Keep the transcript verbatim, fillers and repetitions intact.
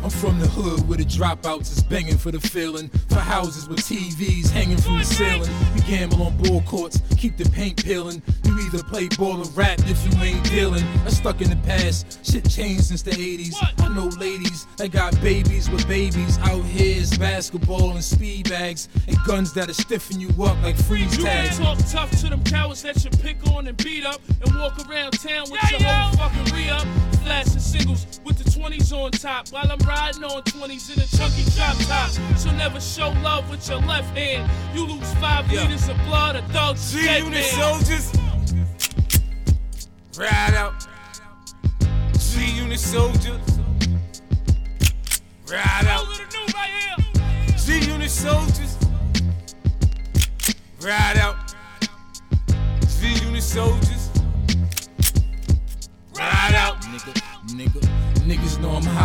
I'm from the hood where the dropouts is banging for the feeling. For houses with T Vs hanging from the ceiling. We gamble on ball courts, keep the paint peeling. You either play ball or rap if you ain't dealing. I'm stuck in the past, shit changed since the eighties. I know ladies that got babies with babies. Out here is basketball and speed bags and guns that'll stiffen you up like freeze tags. You talk tough to them cowards that you pick on and beat up and walk around town with yeah, your yeah. whole fucking re-up. Flashing singles with the twenties on top while I'm riding on twenties in a chunky drop top. So never show love with your left hand. You lose five yeah. liters of blood, a thug's dead man. G-Unit soldiers, ride out. G-Unit soldiers.